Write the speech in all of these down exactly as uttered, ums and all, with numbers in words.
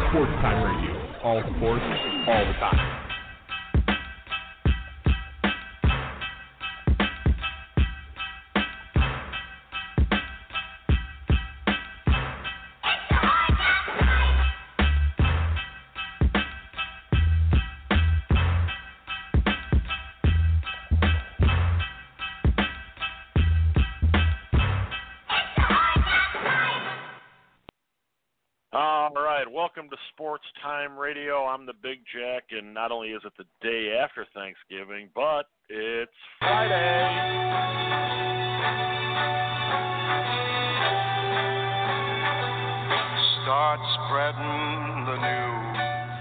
Sports Time Radio. All sports, all the time. Welcome to Sports Time Radio. I'm the Big Jack, and not only is it the day after Thanksgiving, but it's Friday. Start spreading the news.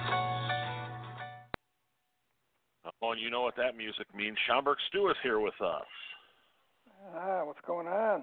Oh, and you know what that music means. Schaumburg Stu is here with us. Ah, what's going on?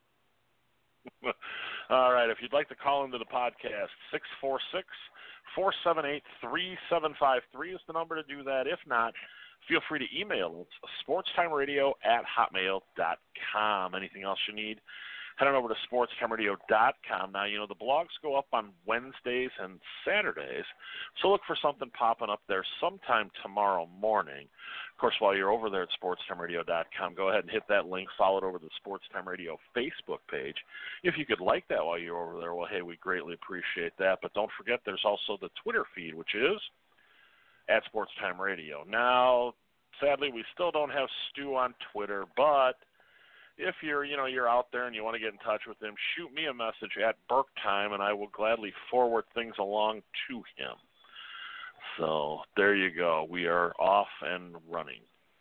All right, if you'd like to call into the podcast, six four six, four seven eight, three seven five three is the number to do that. If not, feel free to email us, sportstimeradio at hotmail dot com. Anything else you need, head on over to sportstimeradio dot com. Now, you know, the blogs go up on Wednesdays and Saturdays, so look for something popping up there sometime tomorrow morning. Of course, while you're over there at sportstimeradio dot com, go ahead and hit that link, follow it over to the Sports Time Radio Facebook page. If you could like that while you're over there, well, hey, we greatly appreciate that. But don't forget, there's also the Twitter feed, which is at Sports Time Radio. Now, sadly, we still don't have Stu on Twitter, but if you're, you know, you're out there and you want to get in touch with him, shoot me a message at Burke Time, and I will gladly forward things along to him. So there you go. We are off and running.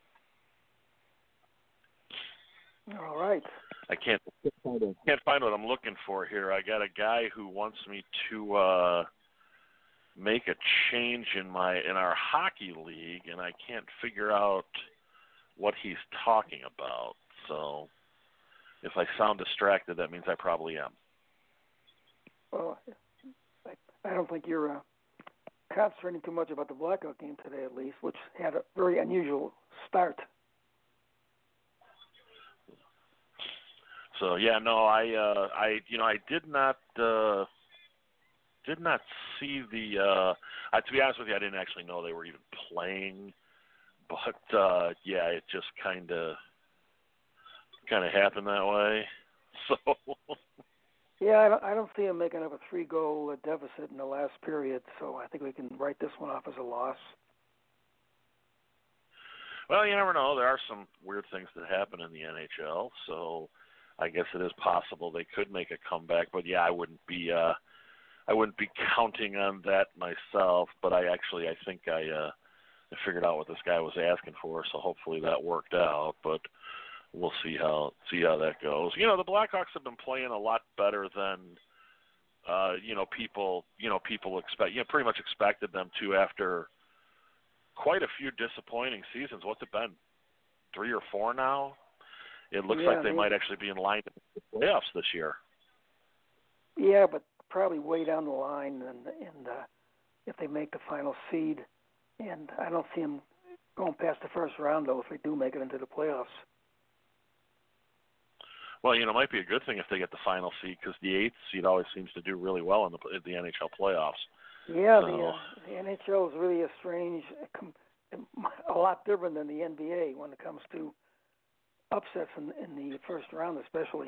All right. I can't can't find what I'm looking for here. I got a guy who wants me to uh, make a change in my in our hockey league, and I can't figure out what he's talking about. So if I sound distracted, that means I probably am. Well, I, I don't think you're uh, concentrating too much about the Blackout game today, at least, which had a very unusual start. So yeah, no, I, uh, I, you know, I did not, uh, did not see the. Uh, uh, to be honest with you, I didn't actually know they were even playing, but uh, yeah, it just kind of, kind of happened that way. So. Yeah, I don't, I don't see him making up a three-goal deficit in the last period, so I think we can write this one off as a loss. Well, you never know. There are some weird things that happen in the N H L, so I guess it is possible they could make a comeback. But yeah, I wouldn't be, uh, I wouldn't be counting on that myself. But I actually, I think I, uh, I figured out what this guy was asking for, so hopefully that worked out. But we'll see how see how that goes. You know, the Blackhawks have been playing a lot better than uh, you know people you know people expect. You know, pretty much expected them to after quite a few disappointing seasons. What's it been? Three or four now? It looks yeah, like they I mean, might actually be in line for the playoffs this year. Yeah, but probably way down the line, and and uh, if they make the final seed, and I don't see them going past the first round though if they do make it into the playoffs. Well, you know, it might be a good thing if they get the final seed because the eighth seed always seems to do really well in the, in the N H L playoffs. Yeah, so. the, uh, the N H L is really a strange, a lot different than the N B A when it comes to upsets in, in the first round especially.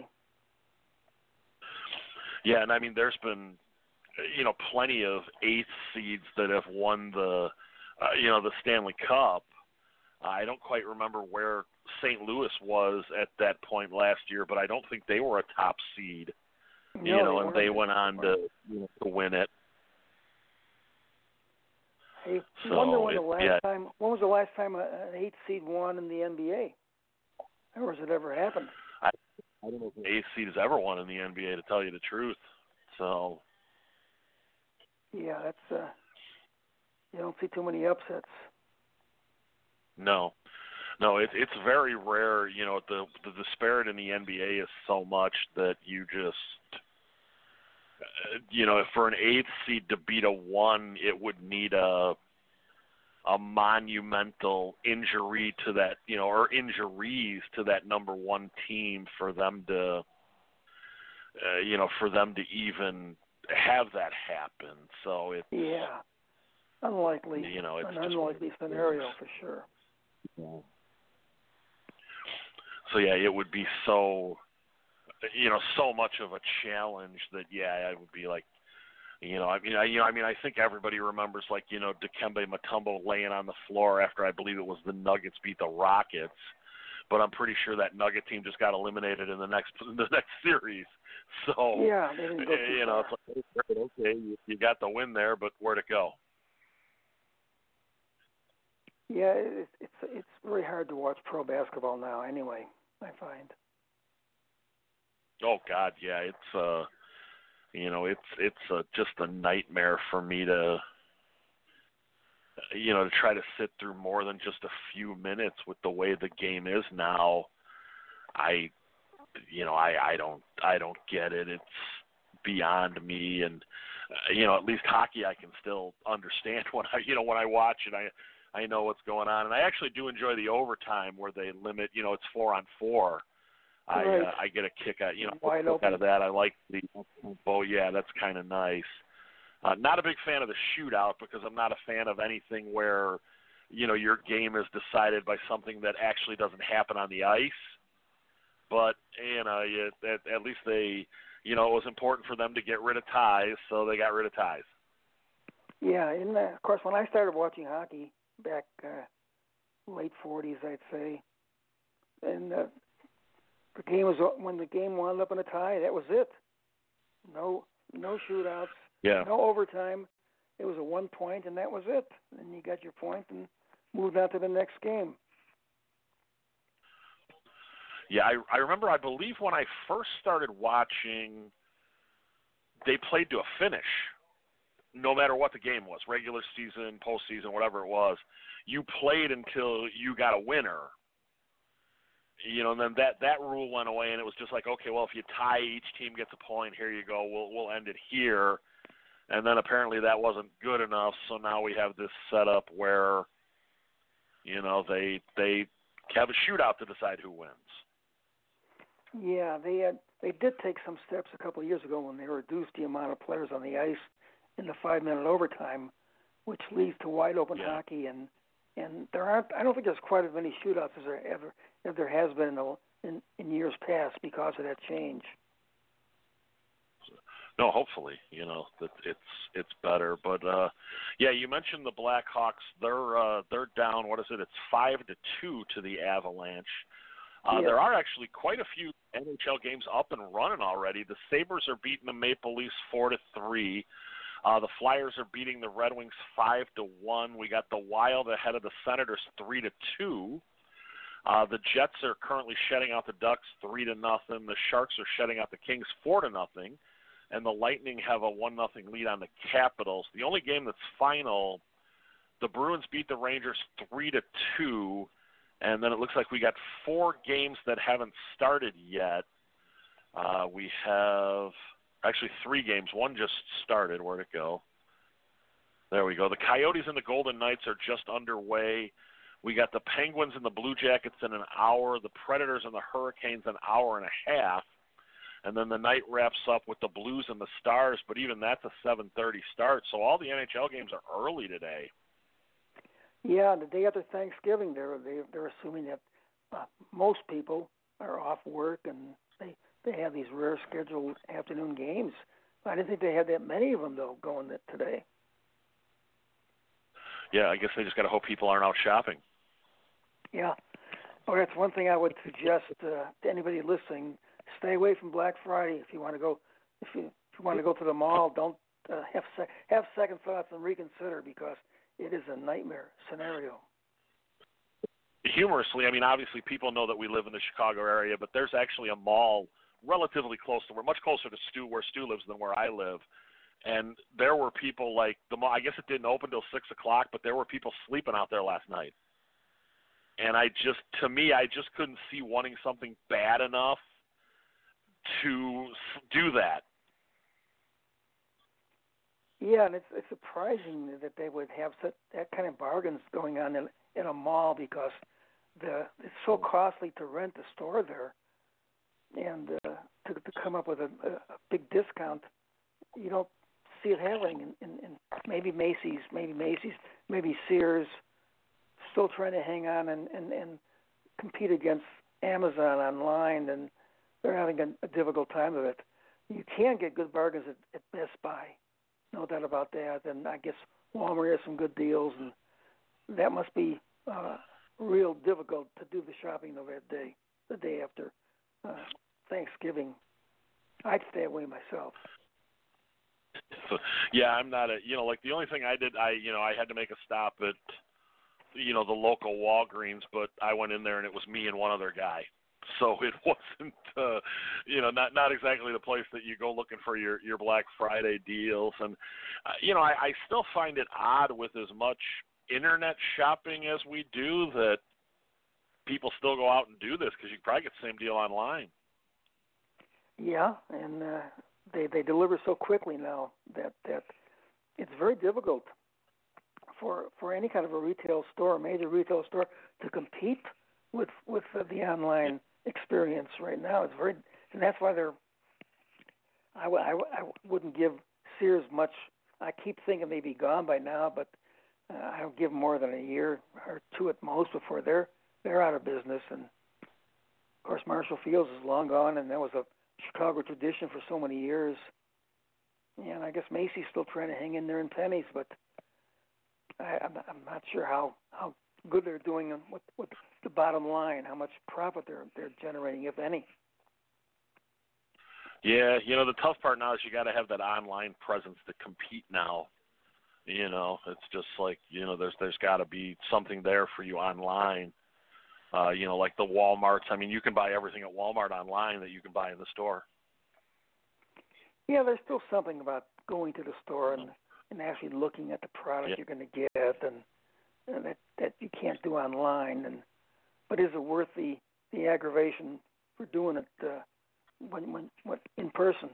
Yeah, and I mean, there's been, you know, plenty of eighth seeds that have won the, uh, you know, the Stanley Cup. I don't quite remember where Saint Louis was at that point last year, but I don't think they were a top seed, No, you know, they and they weren't. went on to, you know, to win it. Hey, So, wonder when it, the last yeah. time, when was the last time a, an eighth seed won in the N B A? Or has it ever happened? I, I don't know if the eighth seed has ever won in the N B A, to tell you the truth. So. Yeah, that's, uh, you don't see too many upsets. No. No, it, it's very rare. You know, the the disparity in the N B A is so much that you just, uh, you know, if for an eighth seed to beat a one, it would need a a monumental injury to that, you know, or injuries to that number one team for them to, uh, you know, for them to even have that happen. So it's yeah, unlikely. You know, it's an just unlikely scenario for sure. So yeah, it would be so, you know, so much of a challenge that yeah, I would be like, you know, I mean, I, you know, I mean, I think everybody remembers like you know Dikembe Mutombo laying on the floor after I believe it was the Nuggets beat the Rockets, but I'm pretty sure that Nugget team just got eliminated in the next the next series. So yeah, they didn't go too you know, far. it's like okay, you, you got the win there, but where'd it go? Yeah, it's it's it's very hard to watch pro basketball now. Anyway, I find. Oh God, yeah, it's uh, you know, it's it's uh, just a nightmare for me to, you know, to try to sit through more than just a few minutes with the way the game is now. I, you know, I I don't I don't get it. It's beyond me, and uh, you know, at least hockey I can still understand when I you know when I watch it. I I know what's going on, and I actually do enjoy the overtime where they limit. You know, it's four on four. I Right. uh, I get a kick out you know Wide kick open. out of that. I like the oh yeah, that's kind of nice. Uh, not a big fan of the shootout because I'm not a fan of anything where you know your game is decided by something that actually doesn't happen on the ice. But you know, you, at, at least they you know it was important for them to get rid of ties, so they got rid of ties. Yeah, and uh, of course, when I started watching hockey back uh, late forties, I'd say, and uh, the game was when the game wound up in a tie. That was it. No, no shootouts. Yeah. No overtime. It was a one point, and that was it. And you got your point and moved on to the next game. Yeah, I, I remember. I believe when I first started watching, they played to a finish. No matter what the game was, regular season, postseason, whatever it was, you played until you got a winner. You know, and then that, that rule went away, and it was just like, okay, well, if you tie, each team gets a point. Here you go. We'll we'll end it here. And then apparently that wasn't good enough, so now we have this setup where, you know, they they have a shootout to decide who wins. Yeah, they had they did take some steps a couple of years ago when they reduced the amount of players on the ice in the five minute overtime, which leads to wide open Yeah. hockey, and and there aren't. I don't think there's quite as many shootouts as there ever as there has been in, the, in in years past because of that change. No, hopefully, you know that it's it's better. But uh, yeah, you mentioned the Blackhawks. They're uh, they're down. What is it? It's five to two to the Avalanche. Uh, Yeah. There are actually quite a few N H L games up and running already. The Sabres are beating the Maple Leafs four to three. Uh, the Flyers are beating the Red Wings five to one. We got the Wild ahead of the Senators three to two. Uh, the Jets are currently shutting out the Ducks three to nothing. The Sharks are shutting out the Kings four to nothing, and the Lightning have a one nothing lead on the Capitals. The only game that's final, the Bruins beat the Rangers three to two, and then it looks like we got four games that haven't started yet. Uh, we have actually three games. One just started. Where'd it go? There we go. The Coyotes and the Golden Knights are just underway. We got the Penguins and the Blue Jackets in an hour, the Predators and the Hurricanes an hour and a half, and then the night wraps up with the Blues and the Stars, but even that's a seven thirty start, so all the N H L games are early today. Yeah, the day after Thanksgiving, they're they, they're assuming that uh, most people are off work and they they have these rare scheduled afternoon games. I didn't think they had that many of them though going today. Yeah, I guess they just got to hope people aren't out shopping. Yeah. Well, that's one thing I would suggest uh, to anybody listening: stay away from Black Friday if you want to go. If you if you want to go to the mall, don't uh, have se- have second thoughts and reconsider because it is a nightmare scenario. Humorously, I mean, obviously people know that we live in the Chicago area, but there's actually a mall relatively close to, we're much closer to Stu, where Stu lives than where I live. And there were people like, the mall, I guess it didn't open till six o'clock, but there were people sleeping out there last night. And I just, to me, I just couldn't see wanting something bad enough to do that. Yeah, and it's it's surprising that they would have such, that kind of bargains going on in, in a mall because the it's so costly to rent a store there, and uh, to to come up with a, a big discount, you don't see it happening, in, in, in maybe Macy's, maybe Macy's, maybe Sears, still trying to hang on and, and, and compete against Amazon online, and they're having a, a difficult time of it. You can get good bargains at, at Best Buy, no doubt about that. And I guess Walmart has some good deals, and that must be uh, real difficult to do the shopping of that day, the day after uh, Thanksgiving. I'd stay away myself. Yeah, I'm not a, you know, like the only thing I did, I, you know, I had to make a stop at, you know, the local Walgreens, but I went in there and it was me and one other guy. So it wasn't, uh, you know, not not exactly the place that you go looking for your, your Black Friday deals. And, uh, you know, I, I still find it odd with as much internet shopping as we do that people still go out and do this, because you can probably get the same deal online. Yeah, and uh, they they deliver so quickly now that, that it's very difficult for for any kind of a retail store, a major retail store, to compete with with uh, the online experience right now. It's very, and that's why they're. I, w- I, w- I wouldn't give Sears much. I keep thinking they'd be gone by now, but uh, I don't give them more than a year or two at most before they're they're out of business. And of course, Marshall Fields is long gone, and that was a Chicago tradition for so many years. And I guess Macy's still trying to hang in there in Penny's, but I, I'm, I'm not sure how, how good they're doing and what what the bottom line, how much profit they're they're generating, if any. Yeah, you know, the tough part now is you got to have that online presence to compete now. You know, it's just like, you know, there's there's got to be something there for you online. Uh, you know, like the Walmarts. I mean, you can buy everything at Walmart online that you can buy in the store. Yeah, there's still something about going to the store and, and actually looking at the product yeah. you're going to get, and, and that that you can't do online. And but is it worth the, the aggravation for doing it uh, when when when in person?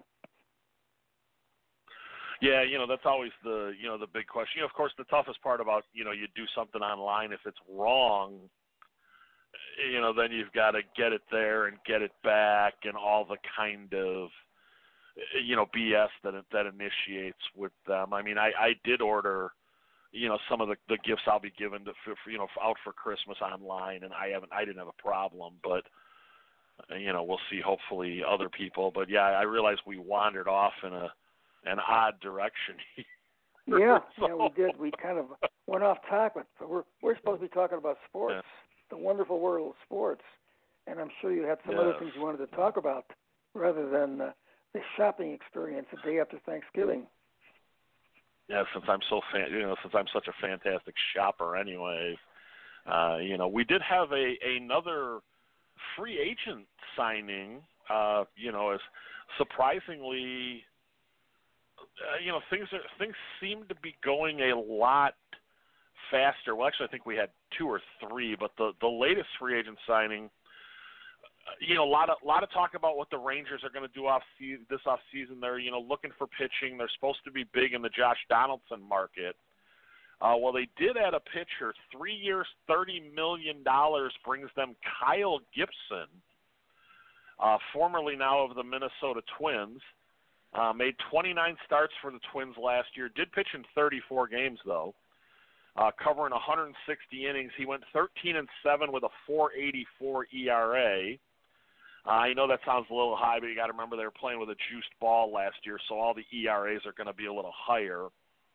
Yeah, you know, that's always the you know the big question. You know, of course, the toughest part about you know you do something online, if it's wrong, you know, then you've got to get it there and get it back, and all the kind of, you know, B S that it, that initiates with them. I mean, I, I did order, you know, some of the, the gifts I'll be given to, for, you know, out for Christmas online, and I haven't, I didn't have a problem, but, you know, we'll see. Hopefully, other people. But yeah, I realized we wandered off in a an odd direction. yeah, so. yeah, we did. We kind of went off topic, but we're we're supposed to be talking about sports. Yeah. The wonderful world of sports, and I'm sure you had some yes. other things you wanted to talk about rather than uh, the shopping experience the day after Thanksgiving. Yeah, since I'm so fan, you know, since I'm such a fantastic shopper, anyway, uh, you know, we did have a another free agent signing. Uh, you know, as surprisingly, uh, you know, things are things seem to be going a lot faster. Well, actually, I think we had two or three, but the, the latest free agent signing, uh, you know, a lot of lot of talk about what the Rangers are going to do off se- this off season. They're you know looking for pitching. They're supposed to be big in the Josh Donaldson market. Uh, well, they did add a pitcher. Three years, thirty million dollars brings them Kyle Gibson, uh, formerly now of the Minnesota Twins. Uh, made twenty-nine starts for the Twins last year. Did pitch in thirty-four games though. Uh, covering one hundred sixty innings. He went thirteen and seven with a four eighty-four E R A. Uh, I know that sounds a little high, but you got to remember they were playing with a juiced ball last year, so all the E R As are going to be a little higher.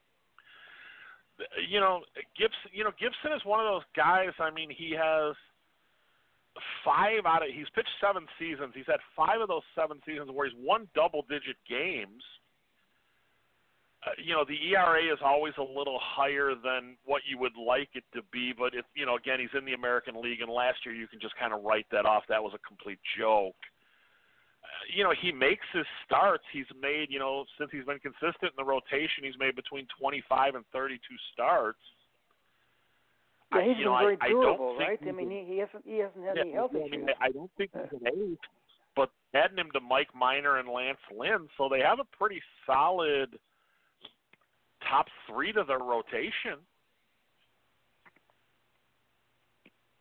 You know, Gibson. You know, Gibson is one of those guys. I mean, he has five out of. He's pitched seven seasons. He's had five of those seven seasons where he's won double-digit games. Uh, you know, the E R A is always a little higher than what you would like it to be, but if you know, again, he's in the American League, and last year you can just kind of write that off. That was a complete joke. Uh, you know, he makes his starts. He's made, you know, since he's been consistent in the rotation, he's made between twenty-five and thirty-two starts. Yeah, he's I, you been know, very I, durable, I right? I mean, he, he hasn't he hasn't had yeah, any health I issues. mean, I don't think he's an ace, but adding him to Mike Minor and Lance Lynn, so they have a pretty solid top three to their rotation.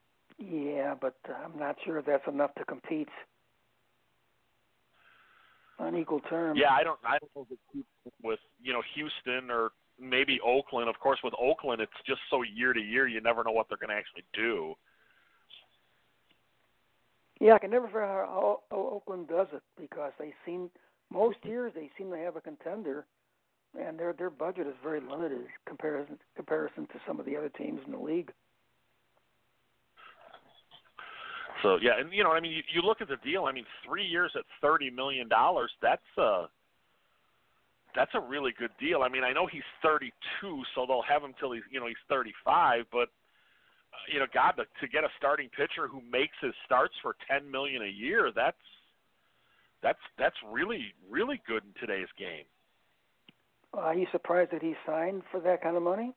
Yeah, but uh, I'm not sure that's enough to compete. on equal terms. Yeah, I don't. I don't know if it's with you know Houston or maybe Oakland. Of course, with Oakland, it's just so year to year. You never know what they're going to actually do. Yeah, I can never figure out how, how Oakland does it because they seem most years they seem to have a contender, and their their budget is very limited in comparison comparison to some of the other teams in the league. So yeah, and you know, I mean, you, you look at the deal. I mean, three years at thirty million dollars. That's a that's a really good deal. I mean, I know he's thirty-two, so they'll have him till he's you know he's thirty-five. But uh, you know, God, to, to get a starting pitcher who makes his starts for ten million a year, that's that's that's really really good in today's game. Uh, are you surprised that he signed for that kind of money?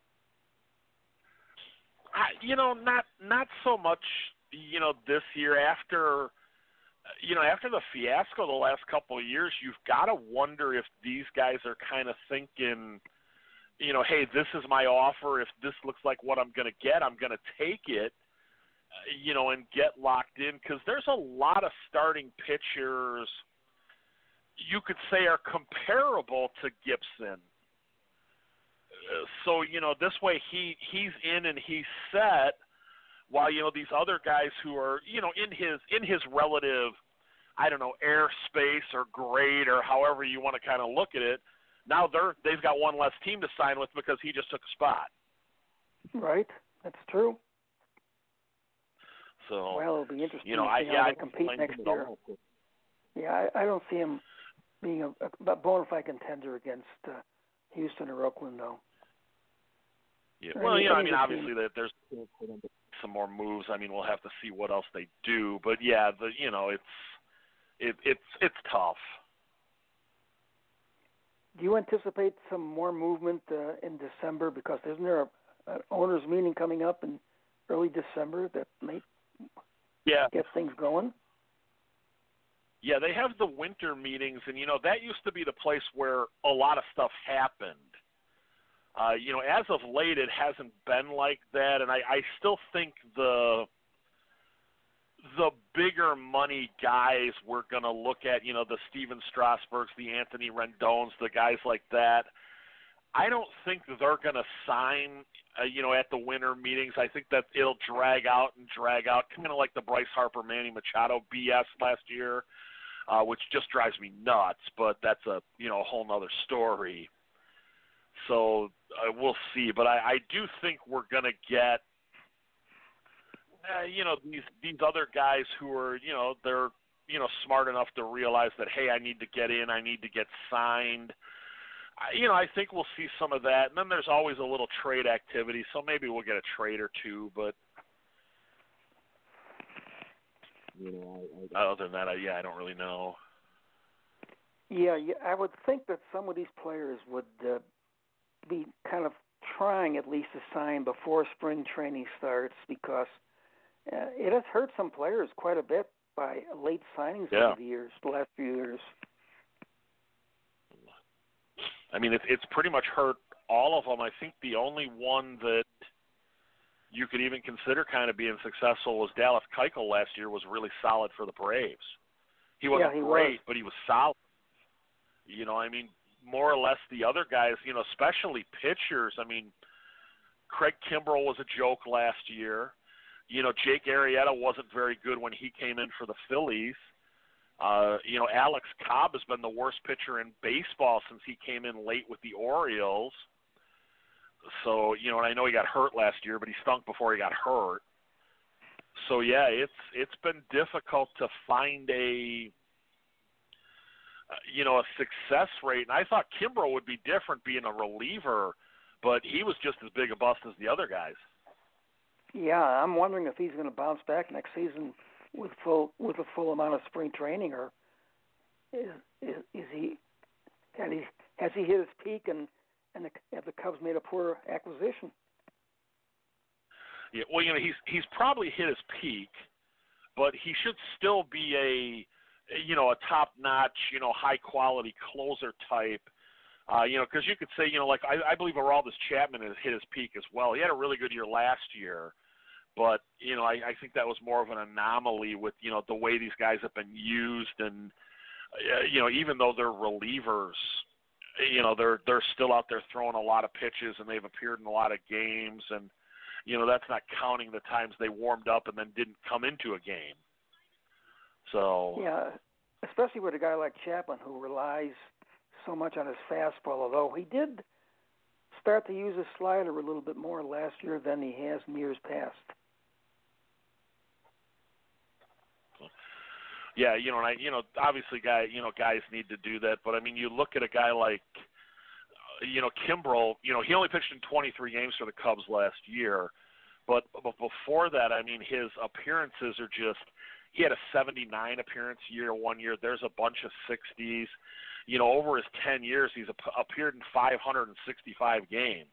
I, you know, not not so much. You know, this year after, you know, after the fiasco the last couple of years, you've got to wonder if these guys are kind of thinking, you know, hey, this is my offer. If this looks like what I'm going to get, I'm going to take it, uh, you know, and get locked in because there's a lot of starting pitchers you could say are comparable to Gibson. Uh, so, you know, this way he he's in and he's set. While, you know, these other guys who are, you know, in his in his relative, I don't know, airspace or grade or however you want to kind of look at it, now they're they've got one less team to sign with because he just took a spot. Right, that's true. So well, it'll be interesting you know, to I, see yeah, how I they compete next year. All. Yeah, I, I don't see him being a, a bona fide contender against uh, Houston or Oakland, though. Yeah, or well, any, you know, I any mean, of the obviously teams. that there's some more moves. I mean, we'll have to see what else they do. But yeah, the you know, it's it, it's it's tough. Do you anticipate some more movement uh, in December? Because isn't there a, an owners' meeting coming up in early December that may yeah. get things going? Yeah, they have the winter meetings, and you know that used to be the place where a lot of stuff happened. Uh, you know, as of late, it hasn't been like that, and I, I still think the the bigger money guys we're going to look at, you know, the Steven Strasburgs, the Anthony Rendones, the guys like that. I don't think they're going to sign, uh, you know, at the winter meetings. I think that it'll drag out and drag out, kind of like the Bryce Harper, Manny Machado B S last year, uh, which just drives me nuts. But that's a you know a whole nother story. So uh, we'll see, but I, I do think we're going to get, uh, you know, these these other guys who are, you know, they're, you know, smart enough to realize that, hey, I need to get in, I need to get signed. I, you know, I think we'll see some of that, and then there's always a little trade activity, so maybe we'll get a trade or two, but, you know, I, I, other than that, I, yeah, I don't really know. Yeah, yeah, I would think that some of these players would uh, be kind of trying at least to sign before spring training starts because uh, it has hurt some players quite a bit by late signings yeah. over the years, the last few years. I mean, it's it's pretty much hurt all of them. I think the only one that you could even consider kind of being successful was Dallas Keuchel last year. Was really solid for the Braves. He wasn't yeah, he great, was. but he was solid. You know, I mean, more or less the other guys, you know, especially pitchers. I mean, Craig Kimbrell was a joke last year. You know, Jake Arrieta wasn't very good when he came in for the Phillies. Uh, you know, Alex Cobb has been the worst pitcher in baseball since he came in late with the Orioles. So, you know, and I know he got hurt last year, but he stunk before he got hurt. So, yeah, it's it's been difficult to find a – Uh, you know, a success rate. And I thought Kimbrell would be different being a reliever, but he was just as big a bust as the other guys. Yeah, I'm wondering if he's going to bounce back next season with full with a full amount of spring training, or is is, is he, has he has he hit his peak and and the, have the Cubs made a poor acquisition? Yeah, well, you know, he's he's probably hit his peak, but he should still be a you know, a top-notch, you know, high-quality closer type, uh, you know, because you could say, you know, like I, I believe Aroldis Chapman has hit his peak as well. He had a really good year last year, but, you know, I, I think that was more of an anomaly with, you know, the way these guys have been used and, uh, you know, even though they're relievers, you know, they're they're still out there throwing a lot of pitches, and they've appeared in a lot of games, and you know, that's not counting the times they warmed up and then didn't come into a game. So yeah, especially with a guy like Chapman who relies so much on his fastball, although he did start to use his slider a little bit more last year than he has in years past. Yeah, you know, and I, you know, obviously, guy, you know, guys need to do that. But I mean, you look at a guy like, uh, you know, Kimbrel. You know, he only pitched in twenty-three games for the Cubs last year, but but before that, I mean, his appearances are just. He had a seventy-nine appearance year one year. There's a bunch of sixties. You know, over his ten years, he's ap- appeared in five hundred sixty-five games.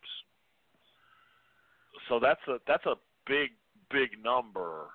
So that's a that's a big big number.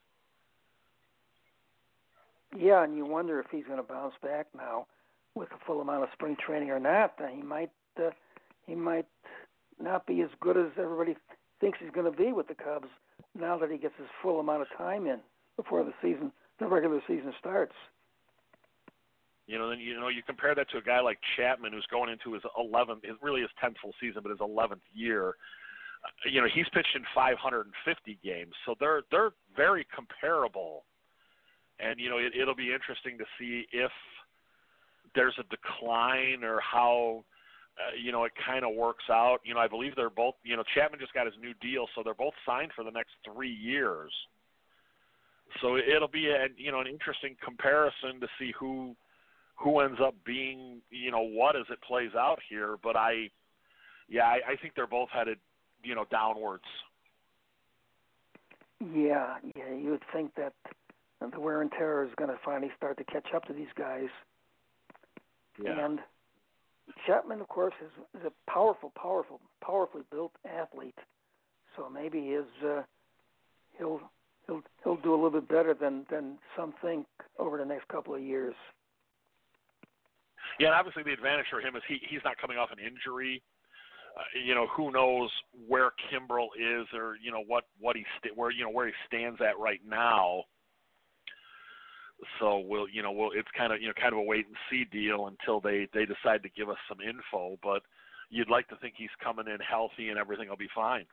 Yeah, and you wonder if he's going to bounce back now with a full amount of spring training or not. Uh, he might uh, he might not be as good as everybody thinks he's going to be with the Cubs now that he gets his full amount of time in before the season, the regular season starts. You know, then you know you compare that to a guy like Chapman, who's going into his eleventh, his really his tenth full season, but his eleventh year. Uh, you know, he's pitched in five hundred fifty games, so they're they're very comparable. And, you know, it, it'll be interesting to see if there's a decline or how, uh, you know, it kind of works out. You know, I believe they're both, you know, Chapman just got his new deal, so they're both signed for the next three years. So it'll be, a, you know, an interesting comparison to see who who ends up being, you know, what as it plays out here. But I, yeah, I, I think they're both headed, you know, downwards. Yeah, yeah, you would think that the wear and tear is going to finally start to catch up to these guys. Yeah. And Chapman, of course, is, is a powerful, powerful, powerfully built athlete. So maybe his uh, he'll he'll he'll do a little bit better than, than some think over the next couple of years. Yeah, and obviously the advantage for him is he he's not coming off an injury. Uh, you know, who knows where Kimbrel is, or you know what what he st- where you know where he stands at right now. So we'll, you know, we'll, it's kind of, you know, kind of a wait and see deal until they, they decide to give us some info. But you'd like to think he's coming in healthy and everything will be fine.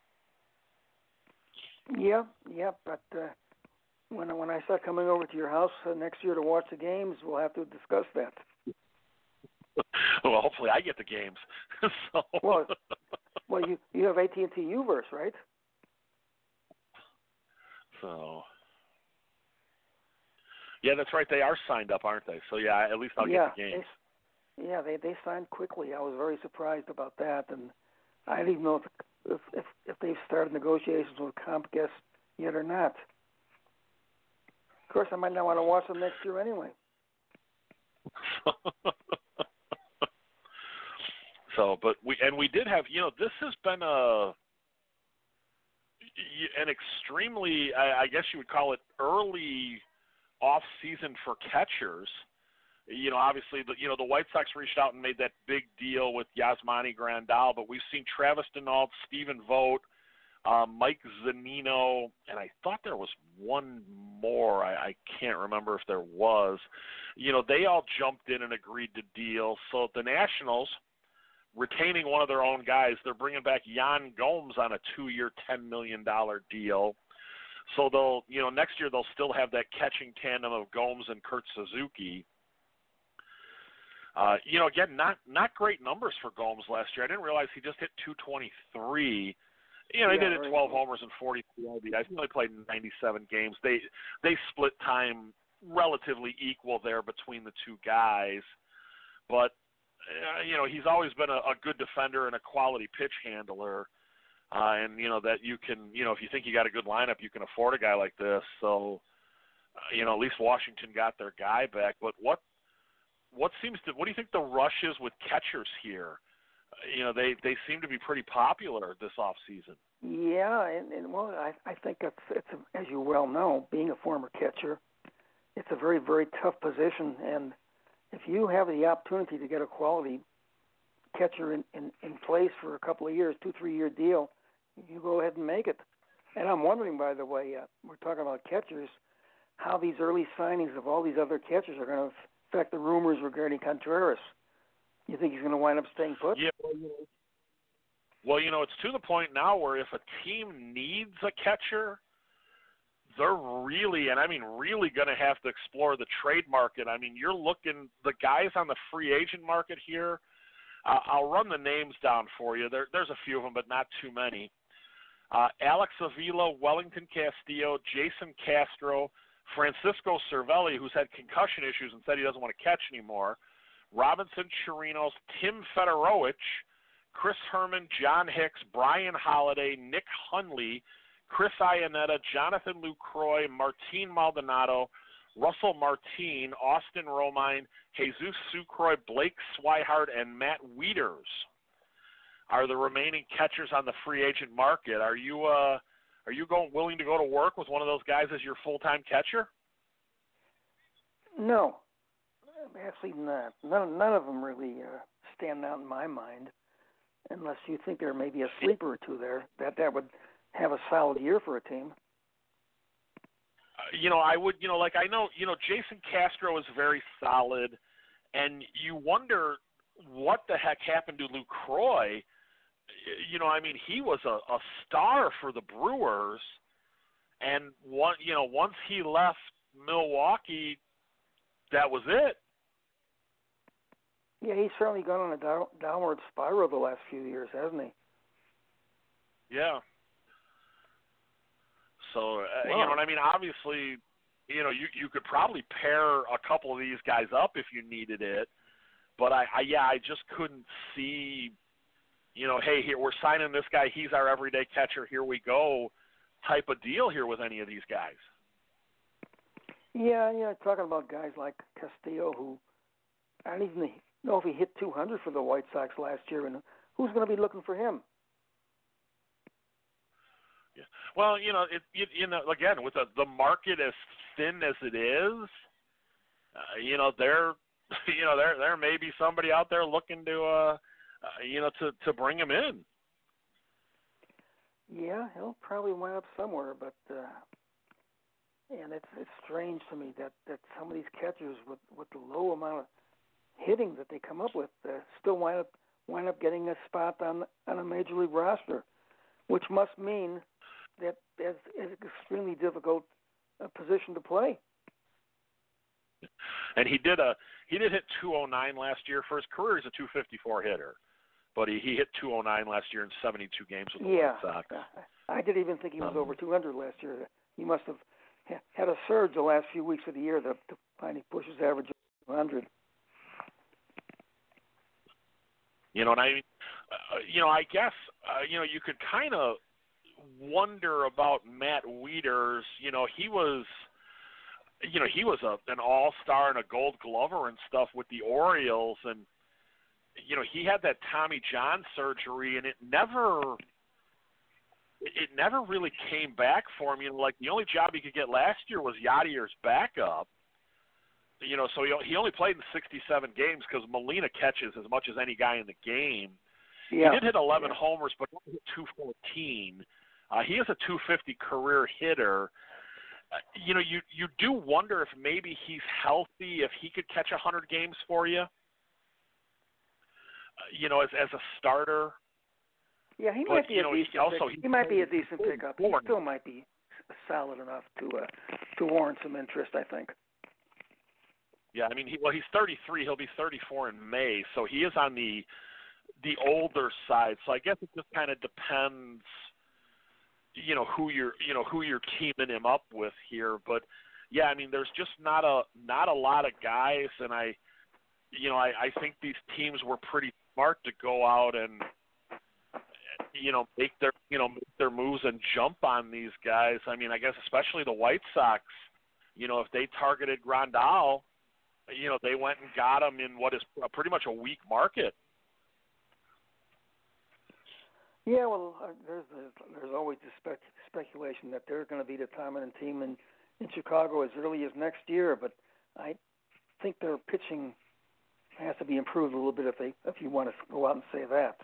Yeah, yeah, but uh, when when I start coming over to your house uh, next year to watch the games, we'll have to discuss that. Well, hopefully I get the games. so. Well, well, you you have A T and T U-verse, right? So. Yeah, that's right. They are signed up, aren't they? So, yeah, at least I'll yeah, get the games. They, yeah, they they signed quickly. I was very surprised about that, and I didn't even know if if if they've started negotiations with Comcast yet or not. Of course, I might not want to watch them next year anyway. So, but we and we did have, you know, this has been a an extremely, I, I guess you would call it, early off season for catchers. You know, obviously, the, you know, the White Sox reached out and made that big deal with Yasmani Grandal, but we've seen Travis Denault, Stephen Vogt, um, Mike Zunino, and I thought there was one more. I, I can't remember if there was. You know, they all jumped in and agreed to deal. So the Nationals, retaining one of their own guys, they're bringing back Yan Gomes on a two-year, ten million dollars deal. So they'll, you know, next year they'll still have that catching tandem of Gomes and Kurt Suzuki. Uh, you know, again, not not great numbers for Gomes last year. I didn't realize he just hit two twenty-three. You know, he yeah, did it twelve homers and forty-three R B Is. He only played ninety-seven games. They they split time relatively equal there between the two guys. But, uh, you know, he's always been a, a good defender and a quality pitch handler. Uh, and, you know, that you can, you know, if you think you got a good lineup, you can afford a guy like this. So, uh, you know, at least Washington got their guy back. But what what seems to, what do you think the rush is with catchers here? Uh, you know, they, they seem to be pretty popular this off season. Yeah, and, and well, I, I think it's, it's a, as you well know, being a former catcher, it's a very, very tough position. And if you have the opportunity to get a quality catcher in, in, in place for a couple of years, two, three-year deal, you go ahead and make it. And I'm wondering, by the way, uh, we're talking about catchers, how these early signings of all these other catchers are going to f- fact, the rumors regarding Contreras. You think he's going to wind up staying put? Yeah. Well, you know, well, you know, it's to the point now where if a team needs a catcher, they're really, and I mean really, going to have to explore the trade market. I mean, you're looking, the guys on the free agent market here, uh, I'll run the names down for you. There, there's a few of them, but not too many. Uh, Alex Avila, Wellington Castillo, Jason Castro, Francisco Cervelli, who's had concussion issues and said he doesn't want to catch anymore, Robinson Chirinos, Tim Fedorowicz, Chris Herman, John Hicks, Brian Holiday, Nick Hundley, Chris Iannetta, Jonathan Lucroy, Martin Maldonado, Russell Martin, Austin Romine, Jesus Sucroy, Blake Swihart, and Matt Wieters are the remaining catchers on the free agent market. Are you uh, are you going willing to go to work with one of those guys as your full-time catcher? No, actually not. None, none of them really uh, stand out in my mind, unless you think there may be a sleeper or two there that that would have a solid year for a team. Uh, you know, I would, you know, like I know, you know, Jason Castro is very solid, and you wonder what the heck happened to Lucroy. You know, I mean, he was a, a star for the Brewers, and one, you know, once he left Milwaukee, that was it. Yeah, he's certainly gone on a down, downward spiral the last few years, hasn't he? Yeah. So, uh, wow. you know what I mean? Obviously, you know, you, you could probably pair a couple of these guys up if you needed it. But, I, I yeah, I just couldn't see, you know, hey, here we're signing this guy. He's our everyday catcher. Here we go type of deal here with any of these guys. Yeah, yeah, talking about guys like Castillo, who I don't even know if he hit two hundred for the White Sox last year, and who's going to be looking for him? Yeah. Well, you know, it, it, you know, again, with the, the market as thin as it is, uh, you know, there, you know, there there may be somebody out there looking to, uh, uh, you know, to, to bring him in. Yeah, he'll probably wind up somewhere, but uh, and it's it's strange to me that, that some of these catchers with, with the low amount of hitting that they come up with uh, still wind up wind up getting a spot on on a major league roster, which must mean that that's an extremely difficult uh, position to play. And he did a he did hit two oh nine last year. For his career, he's a two fifty-four hitter, but he, he hit two oh nine last year in seventy-two games with the yeah. White Sox. I didn't even think he was um, over two hundred last year. He must have had a surge the last few weeks of the year to, to finally push his average of two hundred. You know, and I, uh, you know, I guess, uh, you know, you could kind of wonder about Matt Wieters. You know, he was, you know, he was a an all-star and a Gold Glover and stuff with the Orioles, and you know, he had that Tommy John surgery, and it never, it never really came back for him. You know, like the only job he could get last year was Yadier's backup. You know, so he he only played in sixty-seven games because Molina catches as much as any guy in the game. Yeah. He did hit eleven yeah. homers, but only hit two fourteen. Uh, he is a two fifty career hitter. Uh, you know, you you do wonder if maybe he's healthy, if he could catch one hundred games for you. Uh, you know, as as a starter. Yeah, he but, might be you a know, decent. He also, pick. he, he might be a decent he pickup. He still might be solid enough to uh, to warrant some interest, I think. Yeah, I mean, he, well, he's thirty-three. He'll be thirty-four in May, so he is on the the older side. So I guess it just kind of depends, you know, who you're, you know, who you're teaming him up with here. But yeah, I mean, there's just not a not a lot of guys, and I, you know, I, I think these teams were pretty smart to go out and, you know, make their, you know, make their moves and jump on these guys. I mean, I guess especially the White Sox, you know, if they targeted Grandal, you know, they went and got him in what is pretty much a weak market. Yeah, well, uh, there's a, there's always the spec, speculation that they're going to be the dominant team in, in Chicago as early as next year, but I think their pitching has to be improved a little bit if they if you want to go out and say that.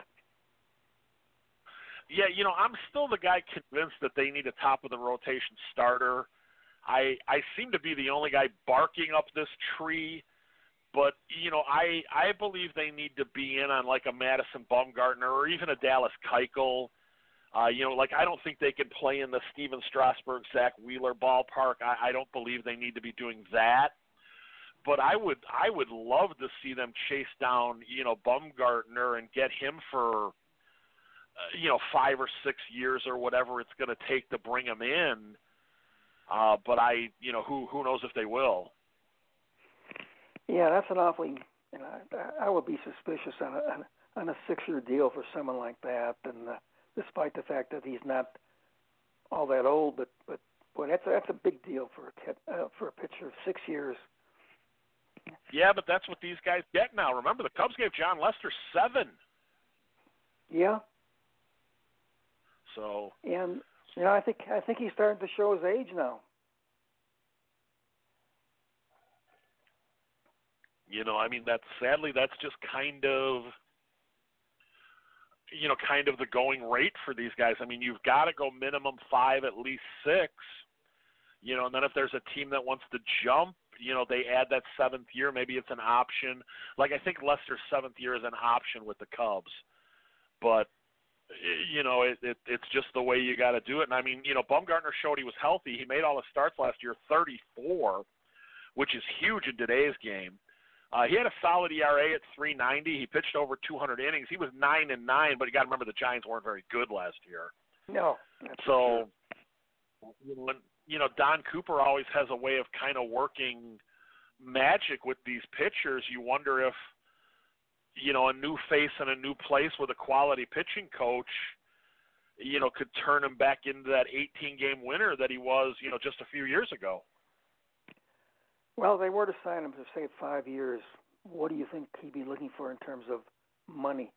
Yeah, you know, I'm still the guy convinced that they need a top-of-the-rotation starter. I I seem to be the only guy barking up this tree But, you know, I I believe they need to be in on like a Madison Bumgarner or even a Dallas Keuchel. Uh, you know, like I don't think they can play in the Steven Strasburg, Zach Wheeler ballpark. I, I don't believe they need to be doing that. But I would I would love to see them chase down, you know, Bumgarner and get him for, uh, you know, five or six years or whatever it's going to take to bring him in. Uh, but I, you know, who who knows if they will. Yeah, that's an awfully, you know, I, I would be suspicious on a, on a six-year deal for someone like that, and uh, despite the fact that he's not all that old, but, but boy, that's a, that's a big deal for a, kid, uh, for a pitcher, six years. Yeah, but that's what these guys get now. Remember, the Cubs gave John Lester seven. Yeah. So. And, you know, I think I think he's starting to show his age now. You know, I mean, that's sadly, that's just kind of, you know, kind of the going rate for these guys. I mean, you've got to go minimum five, at least six, you know, and then if there's a team that wants to jump, you know, they add that seventh year. Maybe it's an option. Like, I think Lester's seventh year is an option with the Cubs. But, you know, it, it it's just the way you got to do it. And, I mean, you know, Bumgarner showed he was healthy. He made all his starts last year, thirty-four, which is huge in today's game. Uh, he had a solid E R A at three ninety. He pitched over two hundred innings. He was nine and nine, but you got to remember the Giants weren't very good last year. No. So, you know, you know, Don Cooper always has a way of kind of working magic with these pitchers. You wonder if, you know, a new face in a new place with a quality pitching coach, you know, could turn him back into that eighteen-game winner that he was, you know, just a few years ago. Well, if they were to sign him for, say, five years, what do you think he'd be looking for in terms of money?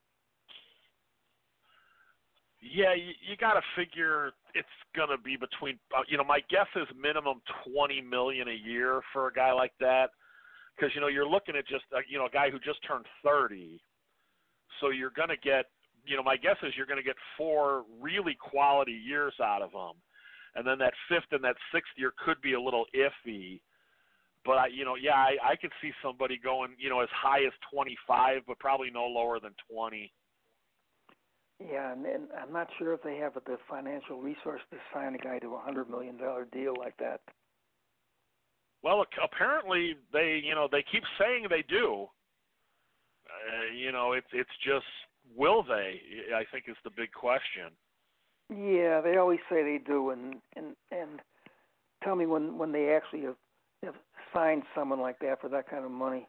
Yeah, you, you got to figure it's going to be between, uh, you know, my guess is minimum twenty million dollars a year for a guy like that, because, you know, you're looking at just, uh, you know, a guy who just turned thirty. So you're going to get, you know, my guess is you're going to get four really quality years out of him. And then that fifth and that sixth year could be a little iffy. But, I, you know, yeah, I, I could see somebody going, you know, as high as twenty-five, but probably no lower than twenty. Yeah, and, and I'm not sure if they have the financial resource to sign a guy to a one hundred million dollars deal like that. Well, apparently they, you know, they keep saying they do. Uh, you know, it's it's just, will they, I think is the big question. Yeah, they always say they do, and, and, and tell me when, when they actually have, have signed someone like that for that kind of money.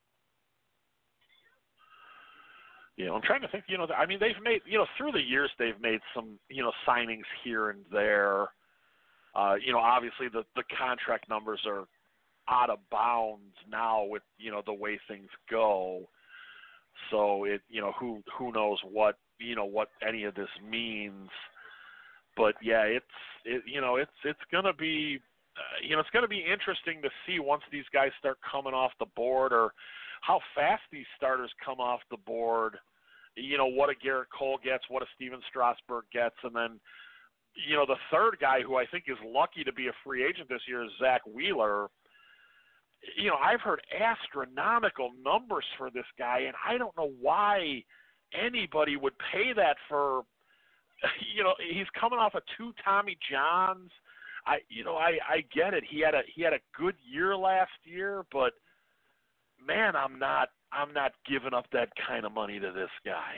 You know, I'm trying to think, you know, I mean, they've made, you know, through the years they've made some, you know, signings here and there. Uh, you know, obviously the, the contract numbers are out of bounds now with, you know, the way things go. So it, you know, who who knows what, you know, what any of this means. But yeah, it's, it, you know, it's it's going to be, uh, you know, it's going to be interesting to see once these guys start coming off the board, or how fast these starters come off the board. You know, what a Garrett Cole gets, what a Steven Strasburg gets, and then, you know, the third guy who I think is lucky to be a free agent this year is Zach Wheeler. You know, I've heard astronomical numbers for this guy, and I don't know why anybody would pay that for, you know, he's coming off of two Tommy Johns. I, you know, I, I get it. He had a he had a good year last year, but man, I'm not I'm not giving up that kind of money to this guy.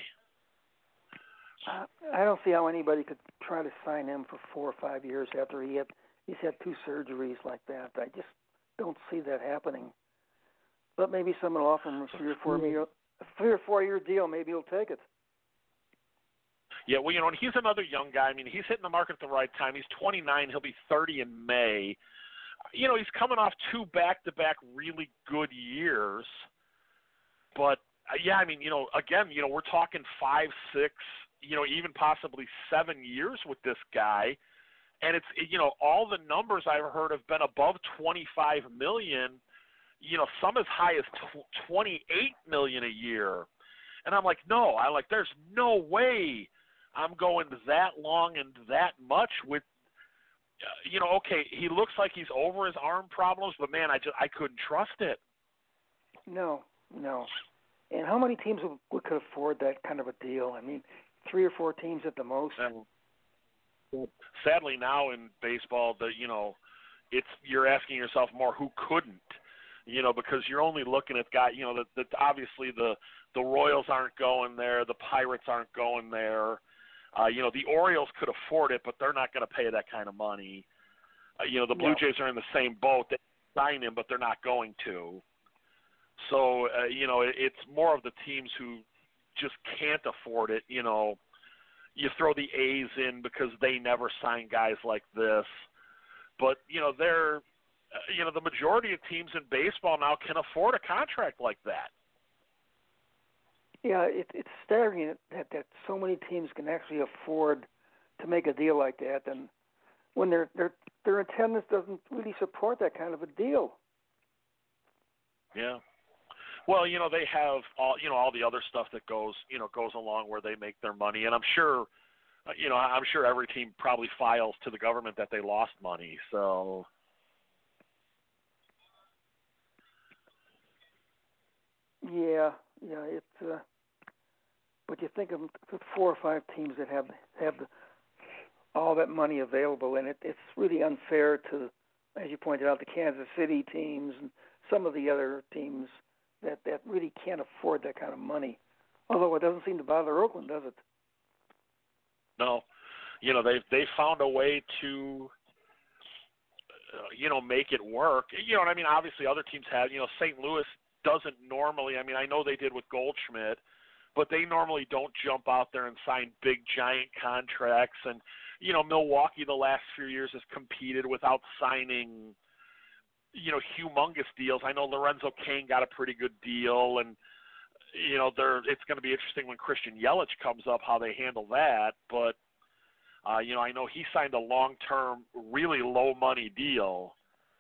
Uh, I don't see how anybody could try to sign him for four or five years after he had he's had two surgeries like that. I just don't see that happening. But maybe someone will offer him a three or four year a three or four year deal. Maybe he'll take it. Yeah, well, you know, and he's another young guy. I mean, he's hitting the market at the right time. He's twenty-nine. He'll be thirty in May. You know, he's coming off two back-to-back really good years. But, uh, yeah, I mean, you know, again, you know, we're talking five, six, you know, even possibly seven years with this guy. And it's, you know, all the numbers I've heard have been above twenty-five million dollars, you know, some as high as twenty-eight million dollars a year. And I'm like, no, I'm like, there's no way I'm going that long and that much with, uh, you know, okay, he looks like he's over his arm problems, but man, I just I couldn't trust it. No, no. And how many teams would, would could afford that kind of a deal? I mean, three or four teams at the most. And sadly, now in baseball, the you know, it's you're asking yourself more who couldn't, you know, because you're only looking at guys. You know, that that obviously the the Royals aren't going there, the Pirates aren't going there. Uh, you know, the Orioles could afford it, but they're not going to pay that kind of money. Uh, you know, the Blue No. Jays are in the same boat. They sign him, but they're not going to. So, uh, you know, it, it's more of the teams who just can't afford it. You know, you throw the A's in because they never sign guys like this. But, you know, they're, uh, you know, the majority of teams in baseball now can afford a contract like that. Yeah, it, it's staggering that, that so many teams can actually afford to make a deal like that, and when their their their attendance doesn't really support that kind of a deal. Yeah. Well, you know, they have all you know all the other stuff that goes you know goes along where they make their money, and I'm sure, you know, I'm sure every team probably files to the government that they lost money. So. Yeah, yeah, it's. Uh, but you think of the four or five teams that have have the, all that money available, and it, it's really unfair to, as you pointed out, the Kansas City teams and some of the other teams that, that really can't afford that kind of money. Although it doesn't seem to bother Oakland, does it? No, you know they've they found a way to, uh, you know, make it work. You know what I mean? Obviously, other teams have. You know, Saint Louis doesn't normally. I mean, I know they did with Goldschmidt, but they normally don't jump out there and sign big, giant contracts. And, you know, Milwaukee the last few years has competed without signing, you know, humongous deals. I know Lorenzo Cain got a pretty good deal, and, you know, they're, it's going to be interesting when Christian Yelich comes up how they handle that. But, uh, you know, I know he signed a long-term, really low-money deal.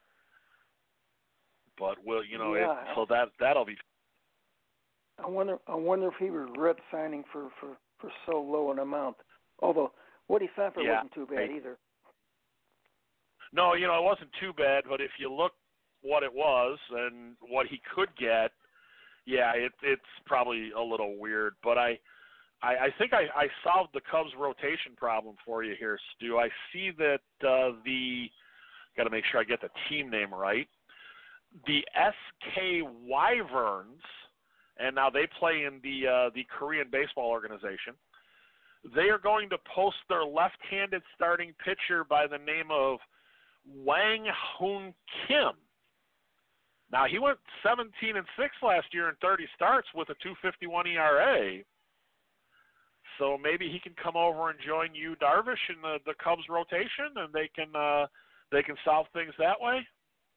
But, well, you know, yeah. it, so that, that'll be I wonder. I wonder if he regrets signing for, for, for so low an amount. Although what he signed for yeah, wasn't too bad right. either. No, you know, it wasn't too bad. But if you look what it was and what he could get, yeah, it, it's probably a little weird. But I, I, I think I, I solved the Cubs rotation problem for you here, Stu. I see that uh, the got to make sure I get the team name right. The S K Wyverns. And now they play in the uh, the Korean baseball organization. They are going to post their left-handed starting pitcher by the name of Wang Hoon Kim. Now he went seventeen and six last year in thirty starts with a two fifty-one E R A. So maybe he can come over and join Yu Darvish in the, the Cubs rotation, and they can uh, they can solve things that way.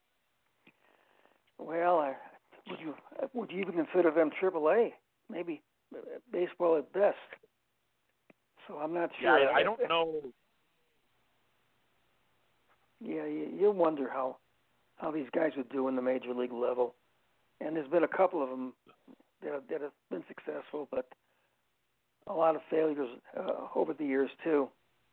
Well, I. Would you would you even consider them triple A? Maybe baseball at best. So I'm not sure. Yeah, I, I don't know. Yeah, you, you wonder how how these guys would do in the major league level. And there's been a couple of them that have, that have been successful, but a lot of failures uh, over the years too.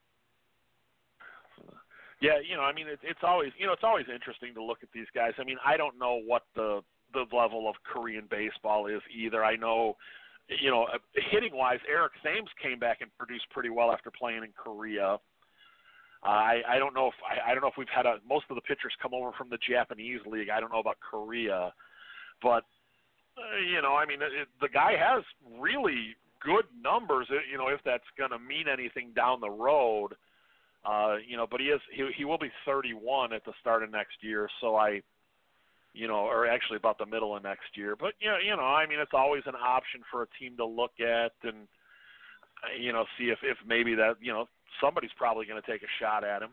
Yeah, you know, I mean, it, it's always you know it's always interesting to look at these guys. I mean, I don't know what the the level of Korean baseball is either. I know, you know, hitting-wise, Eric Thames came back and produced pretty well after playing in Korea. Uh, I, I don't know if I, I don't know if we've had a, most of the pitchers come over from the Japanese league. I don't know about Korea, but uh, you know, I mean, it, the guy has really good numbers. You know, if that's going to mean anything down the road, uh, you know, but he is he he will be thirty-one at the start of next year. So I. You know, or actually about the middle of next year. But, you know, you know, I mean, it's always an option for a team to look at and, you know, see if, if maybe that, you know, somebody's probably going to take a shot at him.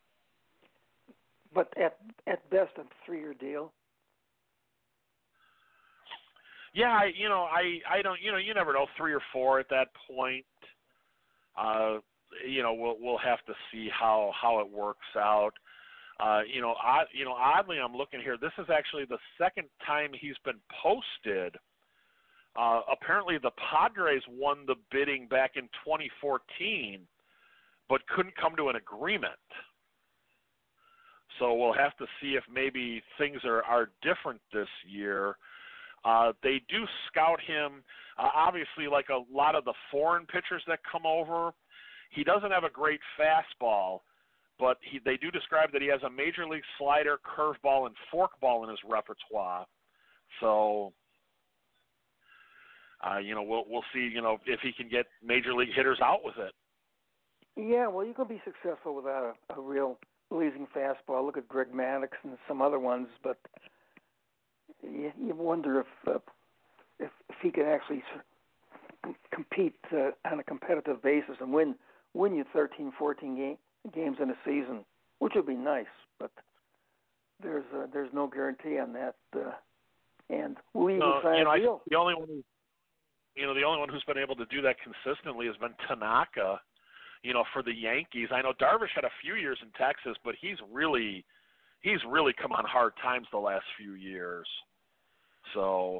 But at at best, a three-year deal. Yeah, I, you know, I, I don't, you know, you never know, three or four at that point. Uh, you know, we'll we'll have to see how, how it works out. Uh, you know, odd, you know, oddly, I'm looking here. This is actually the second time he's been posted. Uh, apparently, the Padres won the bidding back in twenty fourteen, but couldn't come to an agreement. So we'll have to see if maybe things are, are different this year. Uh, they do scout him, uh, obviously, like a lot of the foreign pitchers that come over. He doesn't have a great fastball, but he, they do describe that he has a major league slider, curveball, and forkball in his repertoire. So, uh, you know, we'll we'll see, you know, if he can get major league hitters out with it. Yeah, well, you can be successful without a, a real blazing fastball. Look at Greg Maddux and some other ones, but you, you wonder if, uh, if if he can actually compete uh, on a competitive basis and win win you thirteen, fourteen game, games in a season, which would be nice. But there's uh, there's no guarantee on that. Uh, and will he no, sign you know, a deal? I, the only one, who, you know, the only one who's been able to do that consistently has been Tanaka. You know, for the Yankees. I know Darvish had a few years in Texas, but he's really, he's really come on hard times the last few years. So,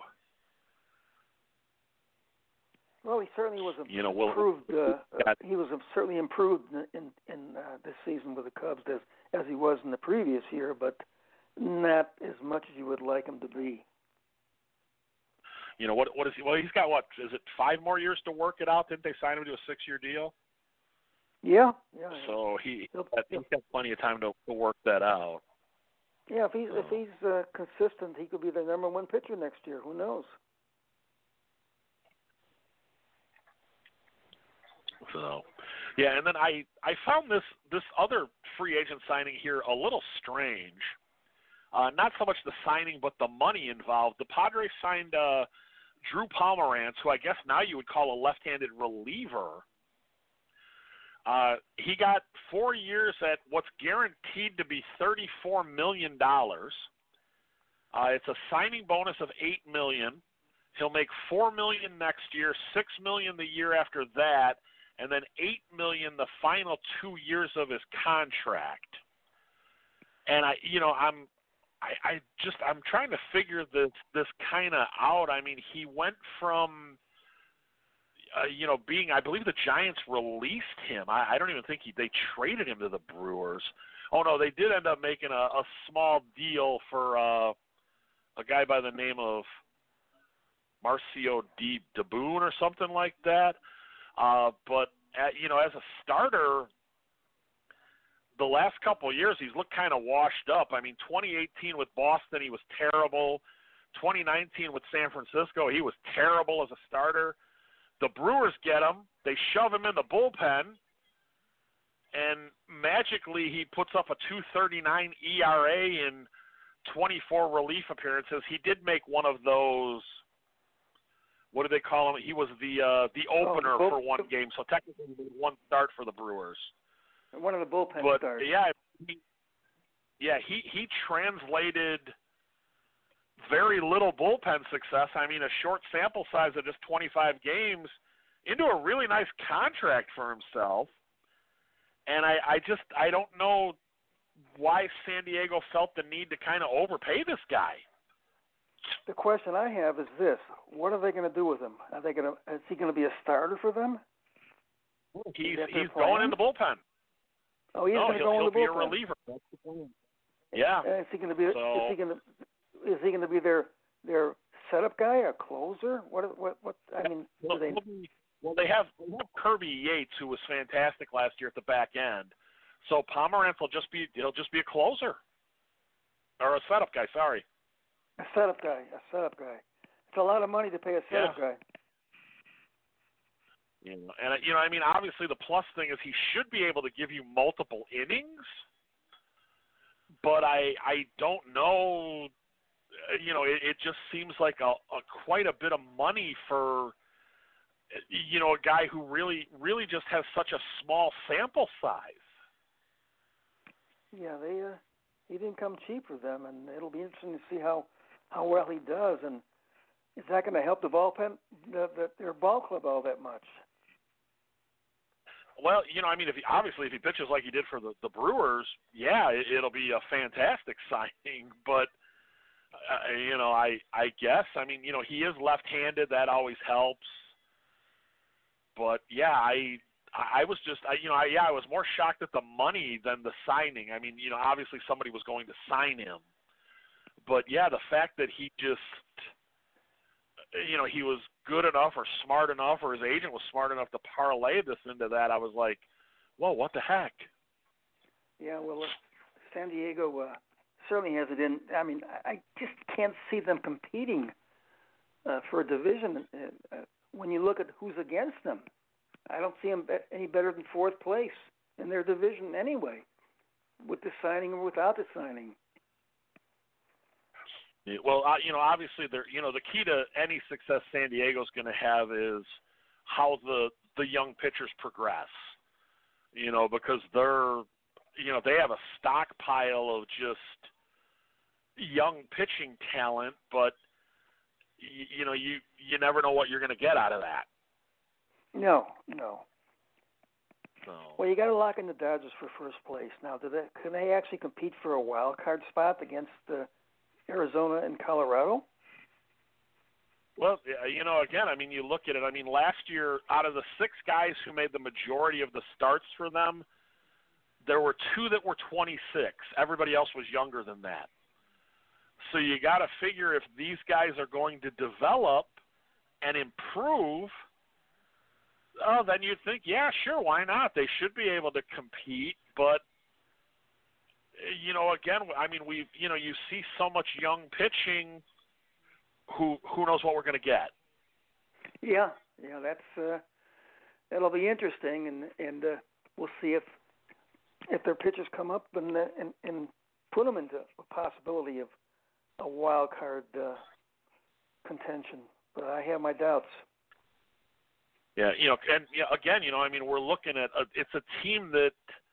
well, he certainly was you know, we'll, improved. Uh, got, he was certainly improved in in, in uh, this season with the Cubs as as he was in the previous year, but not as much as you would like him to be. You know, what what is he? Well, he's got what? Is it five more years to work it out? Didn't they sign him to a six-year deal? Yeah, yeah. So he, he'll, I think he's got plenty of time to, to work that out. Yeah, if he's so. if he's uh, consistent, he could be the number one pitcher next year. Who knows? So, yeah, and then I, I found this this other free agent signing here a little strange. Uh, not so much the signing, but the money involved. The Padres signed uh, Drew Pomeranz, who I guess now you would call a left-handed reliever. Uh, he got four years at what's guaranteed to be thirty-four million dollars. Uh, it's a signing bonus of eight million dollars. He'll make four million dollars next year, six million dollars the year after that, and then eight million dollars the final two years of his contract. And I, you know, I'm, I, I just, I'm trying to figure this, this kind of out. I mean, he went from, Uh, you know, being, I believe the Giants released him. I, I don't even think he, they traded him to the Brewers. Oh, no, they did end up making a, a small deal for uh, a guy by the name of Marcio D. DeBoon or something like that. Uh, but, at, you know, as a starter, the last couple of years, he's looked kind of washed up. I mean, twenty eighteen with Boston, he was terrible. twenty nineteen with San Francisco, he was terrible as a starter. The Brewers get him. They shove him in the bullpen, and magically he puts up a two thirty-nine E R A in twenty-four relief appearances. He did make one of those. What do they call him? He was the uh, the opener oh, the bull- for one game, so technically he made one start for the Brewers. One of the bullpen but, starts. Yeah, he, yeah, he he translated very little bullpen success. I mean, a short sample size of just twenty-five games into a really nice contract for himself. And I, I just, I don't know why San Diego felt the need to kind of overpay this guy. The question I have is this: what are they going to do with him? Are they going to? Is he going to be a starter for them? He's he's he's going in the bullpen. Oh, he's no, going to he'll, go in he'll the be bullpen. a reliever. That's the plan. Yeah. Uh, is he going to be? So, is he going to? Is he going to be their their setup guy, a closer? What? What? What? I mean, well, do they? Well, they have, they have Kirby Yates, who was fantastic last year at the back end. So Pomeranz will just be he'll just be a closer or a setup guy. Sorry. A setup guy. A setup guy. It's a lot of money to pay a setup yeah. guy. You know, and you know, I mean, obviously the plus thing is he should be able to give you multiple innings, but I I don't know. You know, it, it just seems like a, a quite a bit of money for you know a guy who really really just has such a small sample size. Yeah, they uh, he didn't come cheap for them, and it'll be interesting to see how, how well he does. And is that going to help the ballpen, the, the, their ball club all that much? Well, you know, I mean, if he, obviously if he pitches like he did for the, the Brewers, yeah, it, it'll be a fantastic signing. But uh, you know, I I guess I mean, you know, he is left-handed. That always helps. But yeah, I I was just I, you know I, yeah I was more shocked at the money than the signing. I mean, you know, obviously somebody was going to sign him. But yeah, the fact that he just you know, he was good enough or smart enough, or his agent was smart enough to parlay this into that, I was like, whoa, what the heck? Yeah, well, uh, San Diego uh, certainly has it in. I mean, I, I just can't see them competing uh, for a division. Uh, when you look at who's against them, I don't see them be- any better than fourth place in their division anyway, with the signing or without the signing. Yeah, well, uh, you know, obviously, there. You know, the key to any success San Diego's going to have is how the the young pitchers progress. You know, because they're, you know, they have a stockpile of just young pitching talent, but you, you know, you you never know what you're going to get out of that. No, no. So. Well, you got to lock in the Dodgers for first place. Now, do they, can they actually compete for a wild card spot against uh, Arizona and Colorado? Well, you know, again, I mean, you look at it. I mean, last year, out of the six guys who made the majority of the starts for them, there were two that were twenty-six. Everybody else was younger than that. So you got to figure if these guys are going to develop and improve, oh, then you'd think, yeah, sure, why not? They should be able to compete. But, you know, again, I mean, we, you know, you see so much young pitching. Who who knows what we're going to get? Yeah, yeah, that's uh, that'll be interesting, and and uh, we'll see if if their pitchers come up and uh, and and put them into a possibility of a wild card uh, contention. But I have my doubts. Yeah, you know, and you know, again, you know, I mean, we're looking at a, it's a team that,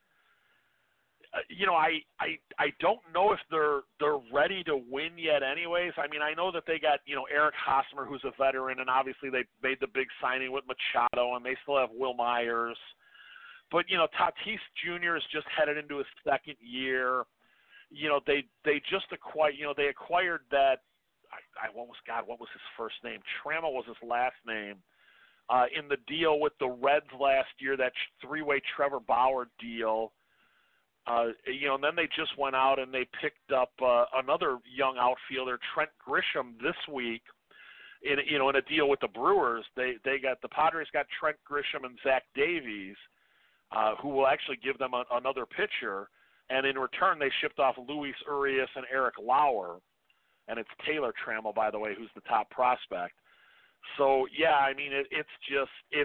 uh, you know, I, I I don't know if they're they're ready to win yet. Anyways, I mean, I know that they got, you know, Eric Hosmer, who's a veteran, and obviously they made the big signing with Machado, and they still have Will Myers. But you know, Tatis Junior is just headed into his second year. You know, they they just acquired, you know, they acquired that. I, I what was God? What was his first name? Trammell was his last name. Uh, in the deal with the Reds last year, that three-way Trevor Bauer deal. Uh, you know, and then they just went out and they picked up uh, another young outfielder, Trent Grisham, this week. In you know, in a deal with the Brewers, they they got the Padres got Trent Grisham and Zach Davies, uh, who will actually give them a, another pitcher. And in return, they shipped off Luis Urias and Eric Lauer, and it's Taylor Trammell, by the way, who's the top prospect. So yeah, I mean, it, it's just it's.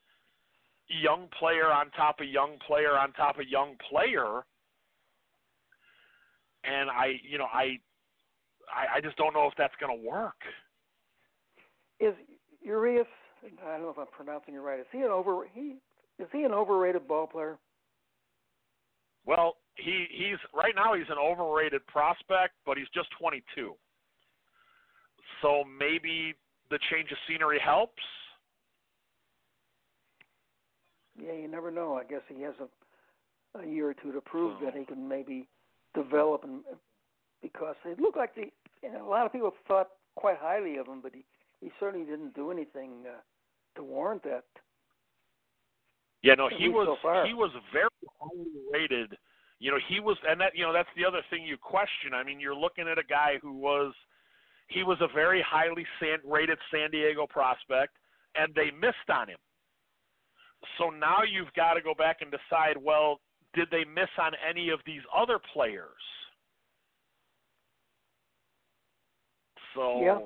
young player on top of young player on top of young player, and I, you know, I, I, I just don't know if that's going to work. Is Urias? I don't know if I'm pronouncing it right. Is he an over? He is he an overrated ball player? Well, he he's right now he's an overrated prospect, but he's just twenty-two. So maybe the change of scenery helps. Yeah, you never know. I guess he has a, a year or two to prove Oh. that he can maybe develop, and because it looked like the you know, a lot of people thought quite highly of him, but he, he certainly didn't do anything uh, to warrant that. Yeah, no, At he least was so far. he was very highly rated. You know, he was, and that you know that's the other thing you question. I mean, you're looking at a guy who was he was a very highly san, rated San Diego prospect, and they missed on him. So now you've got to go back and decide, well, did they miss on any of these other players? So, Yeah.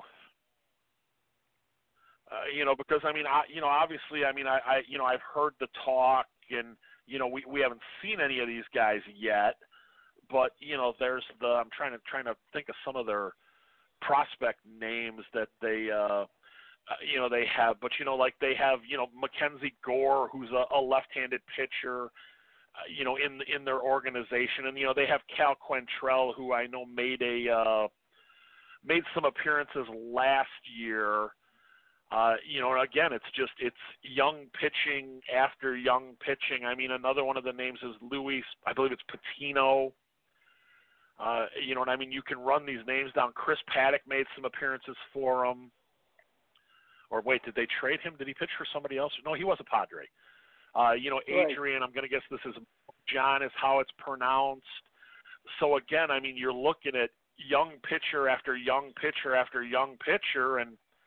uh, you know, because, I mean, I, you know, obviously, I mean, I, I, you know, I've heard the talk, and, you know, we, we haven't seen any of these guys yet, but, you know, there's the, I'm trying to, trying to think of some of their prospect names that they, uh, Uh, you know, they have, but, you know, like they have, you know, Mackenzie Gore, who's a, a left-handed pitcher, uh, you know, in in their organization. And, you know, they have Cal Quantrill, who I know made a uh, made some appearances last year. Uh, you know, and again, it's just, it's young pitching after young pitching. I mean, another one of the names is Luis, I believe it's Patino. Uh, you know, and I mean, you can run these names down. Chris Paddock made some appearances for them. Or wait, did they trade him? Did he pitch for somebody else? No, he was a Padre. Uh, you know, Adrian, right. I'm going to guess this is John is how it's pronounced. So, again, I mean, you're looking at young pitcher after young pitcher after young pitcher, and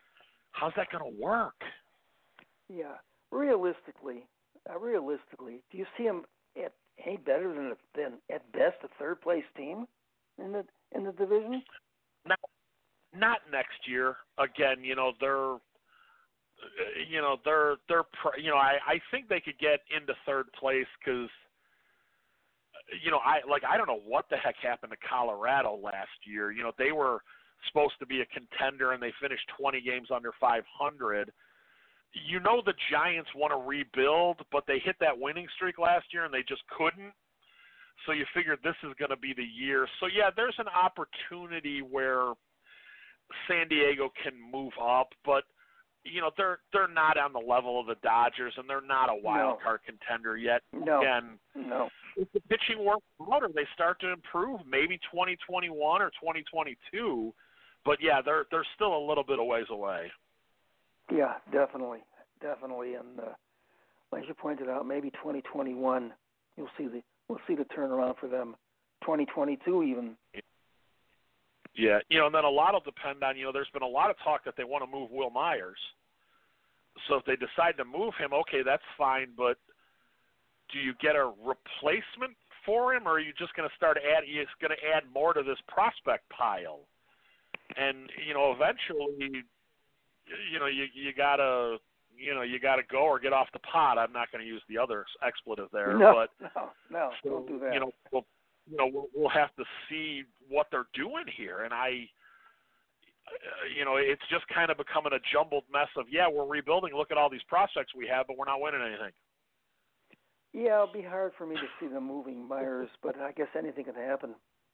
how's that going to work? Yeah, realistically, uh, realistically, do you see them at any better than than at best a third place team in the in the division? Not not next year. Again, you know they're you know they're they're you know I I think they could get into third place because you know I like I don't know what the heck happened to Colorado last year. You know they were supposed to be a contender and they finished twenty games under five hundred. You know the Giants want to rebuild, but they hit that winning streak last year and they just couldn't. So you figured this is going to be the year. So, yeah, there's an opportunity where San Diego can move up, but, you know, they're they're not on the level of the Dodgers and they're not a wild No. card contender yet. No. Again, No. if the pitching works out or they start to improve, maybe twenty twenty-one or twenty twenty-two. But, yeah, they're they're still a little bit a ways away. Yeah, definitely, definitely, and uh, as you pointed out, maybe twenty twenty-one, you'll see the we'll see the turnaround for them. twenty twenty-two, even. Yeah, you know, and then a lot will depend on, you know, there's been a lot of talk that they want to move Will Myers. So if they decide to move him, okay, that's fine, but do you get a replacement for him, or are you just going to start add? You're going to add more to this prospect pile, and you know, eventually. You know, you you gotta you know you gotta go or get off the pot. I'm not going to use the other expletive there, no, but no, no, so, don't do that. You know, we'll, you know, we'll, we'll have to see what they're doing here, and I, uh, you know, it's just kind of becoming a jumbled mess of yeah, we're rebuilding. Look at all these prospects we have, but we're not winning anything. Yeah, it'll be hard for me to see them moving Myers, but I guess anything can happen.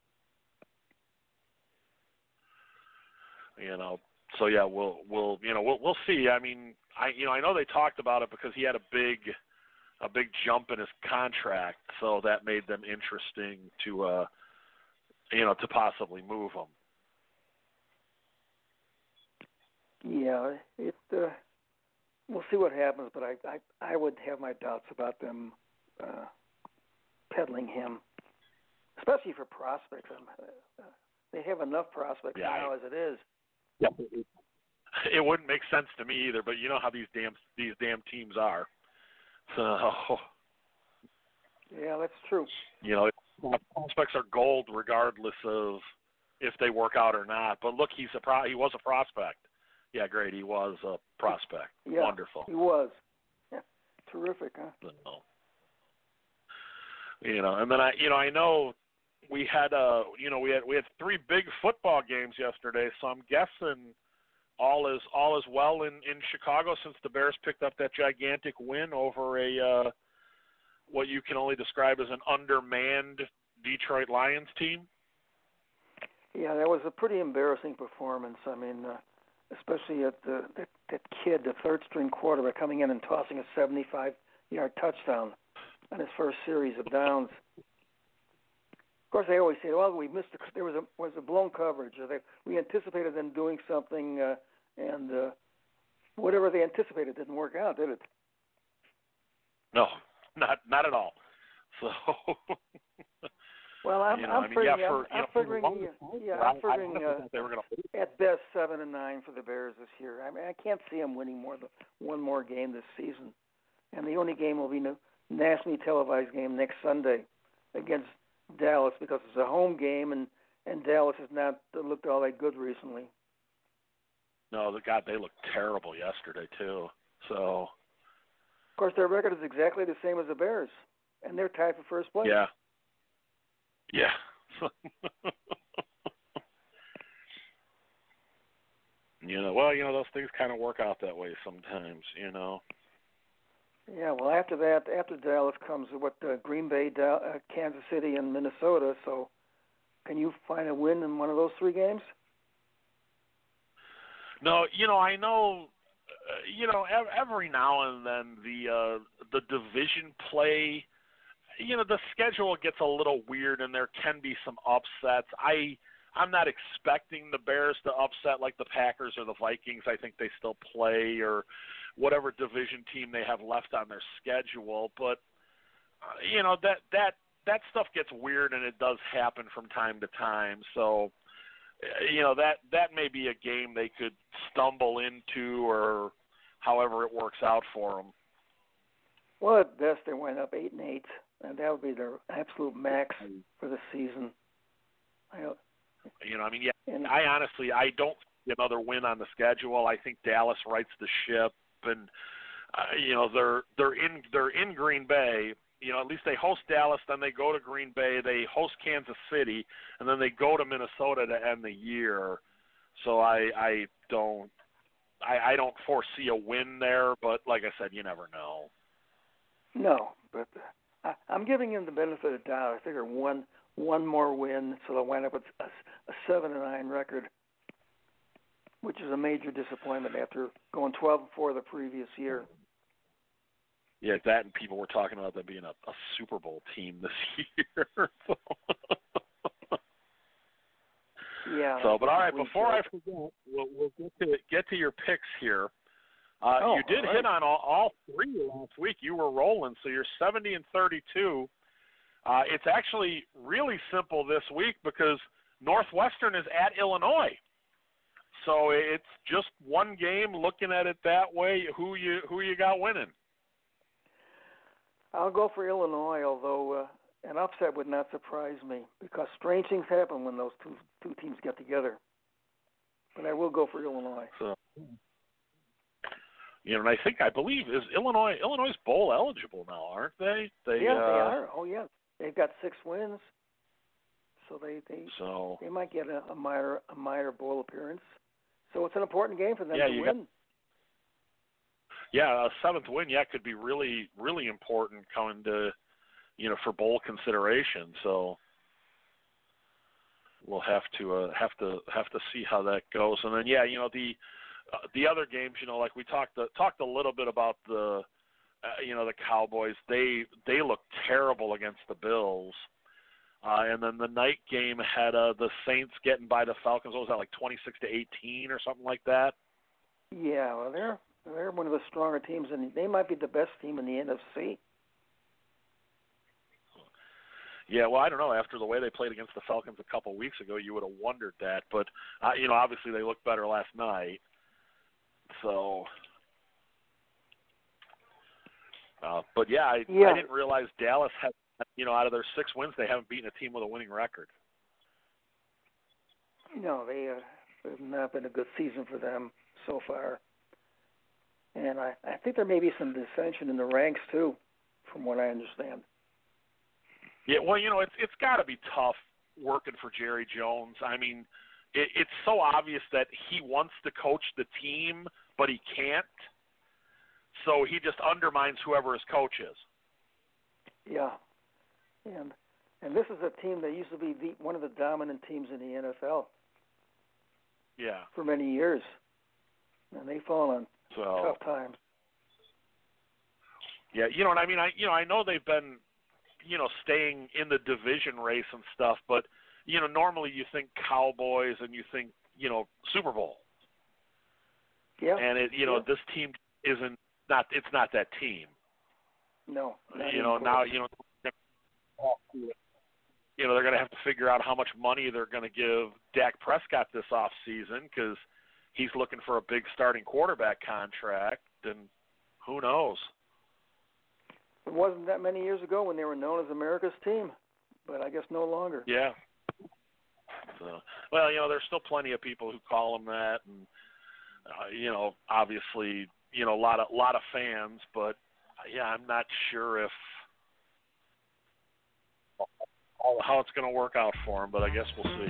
You know. So yeah, we'll we'll you know we'll we'll see. I mean, I you know I know they talked about it because he had a big a big jump in his contract, so that made them interesting to uh you know to possibly move him. Yeah, it. Uh, we'll see what happens, but I I, I would have my doubts about them uh, peddling him, especially for prospects. Uh, they have enough prospects Yeah, now I, as it is. Yeah, it wouldn't make sense to me either, but you know how these damn these damn teams are. So Yeah, that's true. you know, prospects are gold regardless of if they work out or not. But look, he's a pro, he was a prospect. Yeah, great, he was a prospect. Yeah, Wonderful. He was. Yeah, terrific, huh? So, you know, and then I, you know, I know. We had uh you know we had we had three big football games yesterday, so I'm guessing all is all is well in, in Chicago since the Bears picked up that gigantic win over a uh, what you can only describe as an undermanned Detroit Lions team. Yeah, that was a pretty embarrassing performance. I mean, uh, especially at the that, that kid, the third string quarterback, coming in and tossing a seventy-five yard touchdown on his first series of downs. Of course, they always say, "Well, we missed. A, there was a was a blown coverage. Or they, we anticipated them doing something, uh, and uh, whatever they anticipated didn't work out, did it?" No, not not at all. So. Well, I'm, you know, I'm I mean, figuring, yeah, for, I'm, you I'm know, figuring, for yeah, I, I'm figuring I, I uh, they were going to at best seven and nine for the Bears this year. I mean, I can't see them winning more than one more game this season, and the only game will be a nationally televised game next Sunday against Dallas because it's a home game, and, and Dallas has not looked all that good recently. No, the God, they looked terrible yesterday too. So, of course, their record is exactly the same as the Bears, and they're tied for first place. Yeah. Yeah. you know, well, you know, those things kind of work out that way sometimes, you know. Yeah, well, after that, after Dallas comes what uh, Green Bay, Dal- uh, Kansas City, and Minnesota. So, can you find a win in one of those three games? No, you know, I know, uh, you know, ev- every now and then the uh, the division play. You know, the schedule gets a little weird, and there can be some upsets. I, I'm not expecting the Bears to upset like the Packers or the Vikings. I think they still play, or whatever division team they have left on their schedule. But, uh, you know, that, that, that stuff gets weird, and it does happen from time to time. So, you know, that that may be a game they could stumble into, or however it works out for them. Well, at best they went up eight and eight, and that would be their absolute max for the season. I don't, you know, I mean, yeah. and, I honestly, I don't see another win on the schedule. I think Dallas rights the ship, and uh, you know, they're they're in they're in Green Bay. You know, at least they host Dallas, then they go to Green Bay, they host Kansas City, and then they go to Minnesota to end the year. So I I don't I, I don't foresee a win there, but like I said, you never know. No, but uh, I, I'm giving him the benefit of the doubt. I figure one one more win, so they'll wind up with a, a seven and nine record, which is a major disappointment after going twelve and four the previous year. Yeah, that and people were talking about them being a, a Super Bowl team this year. yeah. So, but all right, before I forget, we'll, we'll get to get to your picks here. Uh, oh, you did right. hit on all, all three last week. You were rolling, so you're seventy and thirty-two. Uh, it's actually really simple this week because Northwestern is at Illinois. So it's just one game. Looking at it that way, who you who you got winning? I'll go for Illinois, although uh, an upset would not surprise me because strange things happen when those two two teams get together. But I will go for Illinois. So, you know, and I think I believe is Illinois Illinois is bowl eligible now, aren't they? They yeah, uh, they are. Oh yeah, they've got six wins, so they they so they might get a, a minor a minor bowl appearance. So it's an important game for them yeah, to you win. Got, yeah, a seventh win, yeah, could be really really important coming to, you know, for bowl consideration. So we'll have to uh, have to have to see how that goes. And then yeah, you know, the uh, the other games, you know, like we talked uh, talked a little bit about the uh, you know, the Cowboys. They they look terrible against the Bills. Uh, and then the night game had uh, the Saints getting by the Falcons. What was that, like twenty-six to eighteen or something like that? Yeah, well, they're they're one of the stronger teams, and they might be the best team in the N F C. Yeah, well, I don't know. After the way they played against the Falcons a couple of weeks ago, you would have wondered that. But, uh, you know, obviously they looked better last night. So, uh, but, yeah I, yeah, I didn't realize Dallas had, you know, out of their six wins, they haven't beaten a team with a winning record. No, they uh, have not been a good season for them so far. And I, I think there may be some dissension in the ranks, too, from what I understand. Yeah, well, you know, it's it's got to be tough working for Jerry Jones. I mean, it, it's so obvious that he wants to coach the team, but he can't. So he just undermines whoever his coach is. Yeah, and and this is a team that used to be the, one of the dominant teams in the N F L. Yeah. For many years, and they fall on so, tough times. Yeah, you know what I mean. I you know I know they've been, you know, staying in the division race and stuff, but you know normally you think Cowboys and you think, you know, Super Bowl. Yeah. And it you know yeah. this team isn't not it's not that team. No. You know now you know. You know, they're going to have to figure out how much money they're going to give Dak Prescott this offseason because he's looking for a big starting quarterback contract, and who knows? It wasn't that many years ago when they were known as America's team, but I guess no longer. Yeah. So, well, you know, there's still plenty of people who call them that, and uh, you know, obviously, you know, a lot of lot of fans, but yeah, I'm not sure if. How it's going to work out for him, but I guess we'll see.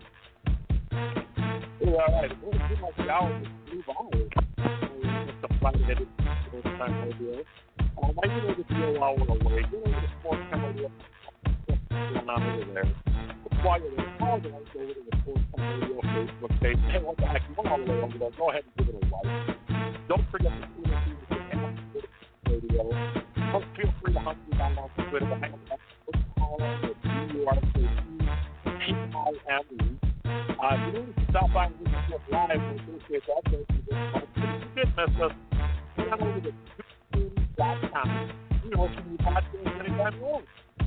Yeah, all right. It seems like the hour just move on. It's the flight that it's the first time I do it. Um, I think it's a while we're away. Get over the sports time radio. What's going on over there? While you're there, call it over to the Sports Time Radio Facebook page. Hey, what the heck? You're all the way over there. Go ahead and give it a like. Don't forget to tune in to the radio. Don't feel free to hunt me down on Twitter behind the U R C T I M E. Uh, if you need to stop by and listen to us live, we appreciate that. Thank you very much. But if you did miss us, head on over to TuneIn dot com. We hope you podcast anytime you want.